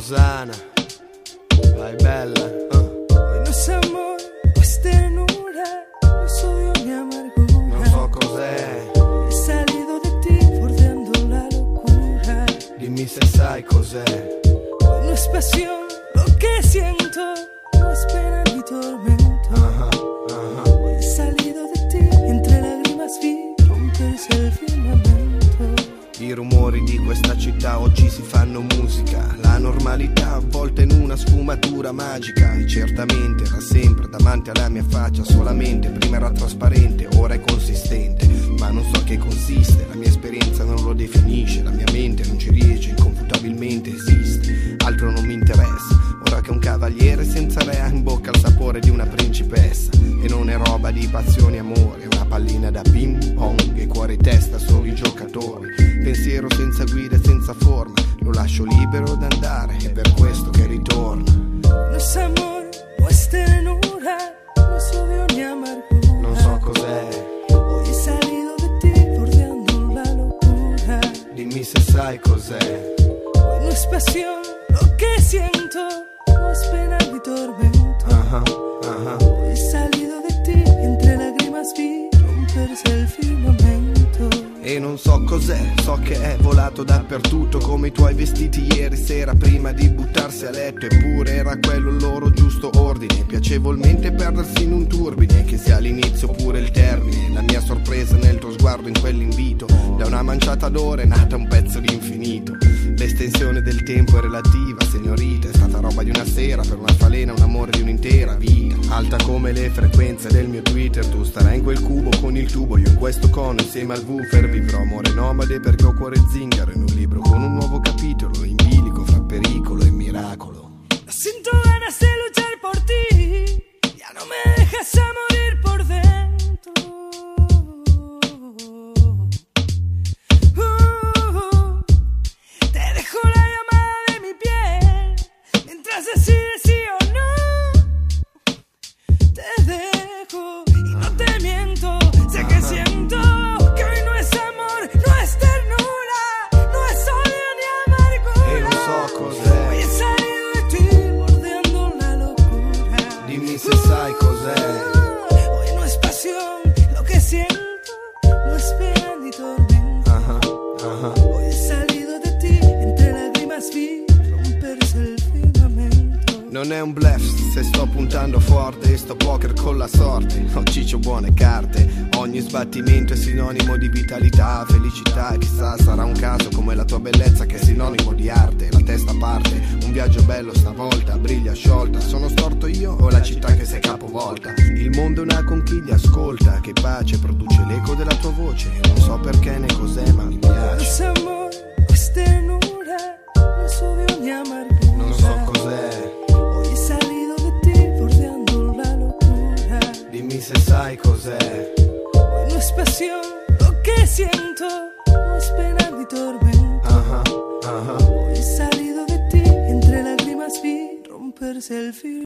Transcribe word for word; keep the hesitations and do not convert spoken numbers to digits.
Rosana, vai bella. uh. Hoy no es amor, no es ternura, no es odio ni amargura. Non so cos'è, He salido de ti bordeando la locura. dimmi se sai cos'è. Hoy no es pasión, lo que siento, no es pena ni tormento. uh-huh, uh-huh. Hoy he salido de ti, entre lágrimas vi romperse el firmamento. I rumori di questa città oggi si fanno musica, la normalità avvolta in una sfumatura magica. E certamente era sempre davanti alla mia faccia, solamente prima era trasparente, ora è consistente. Ma non so che consiste, la mia esperienza non lo definisce, la mia mente non ci riesce, inconfutabilmente esiste. Altro non mi interessa, ora che un cavaliere senza re ha in bocca il sapore di una principessa. E non è roba di passione e amore, è una pallina da ping pong e cuore e testa solo i giocatori. Pensiero senza guida e senza forma, lo lascio libero d'andare, è per questo che ritorna. No es amor, no es ternura, no es odio ni amargura. Non so cos'è, Hoy he salido de ti bordeando la locura. dimmi se sai cos'è. Hoy no es pasión, lo que siento, no es pena ni tormento. Uh-huh, uh-huh. Hoy he salido de ti, entre lágrimas vi romperse el firmamento. E non so cos'è, so che è volato dappertutto come i tuoi vestiti ieri sera prima di buttarsi a letto. Eppure era quello il loro giusto ordine, piacevolmente perdersi in un turbine, che sia l'inizio oppure il termine. La mia sorpresa nel tuo sguardo in quell'invito, da una manciata d'ore è nata un pezzo di infinito. L'estensione del tempo è relativa, signorita, è stata roba di una sera, per una falena un amore di un'intera vita. Alta come le frequenze del mio Twitter, tu starai in quel cubo con il tubo, io in questo cono insieme al woofer. Vivrò amore nomade perché ho cuore zingaro, in un libro con un nuovo capitolo, in bilico fra pericolo e miracolo. Siento ganas de luchar por ti, ya no me dejas a morir por dentro. Uh, te dejo la llamada de mi piel, mientras decides sí o no. Te dejo y no te miento, sé que siento que hoy no es amor, no es ternura, no es odio ni amargura. E non so cos'è, Hoy he salido de ti bordeando la locura. dimmi se sai cos'è. Hoy no es pasión, lo que siento, no es pena ni tormento. Uh-huh, uh-huh. Hoy he salido de ti, entre lágrimas vi romperse el firmamento. Non è un bluff se sto puntando forte e sto poker con la sorte. Ho ciccio buone carte, ogni sbattimento è sinonimo di vitalità, felicità. Chissà sarà un caso come la tua bellezza che è sinonimo di arte. La testa parte, un viaggio bello stavolta, briglia sciolta. Sono storto io o la città che si è capovolta? Il mondo è una conchiglia, ascolta, che pace produce l'eco della tua voce. Non so perché né cos'è ma mi No es piace. amor, no es ternura, no es odio ni amargura. Non so cos'è, Hoy he salido de ti bordeando la locura. dimmi se sai cos'è. Hoy no es pasión, lo que siento, no es pena ni tormento. Uh-huh, uh-huh. Hoy he salido de ti, entre lágrimas vi romperse el filo.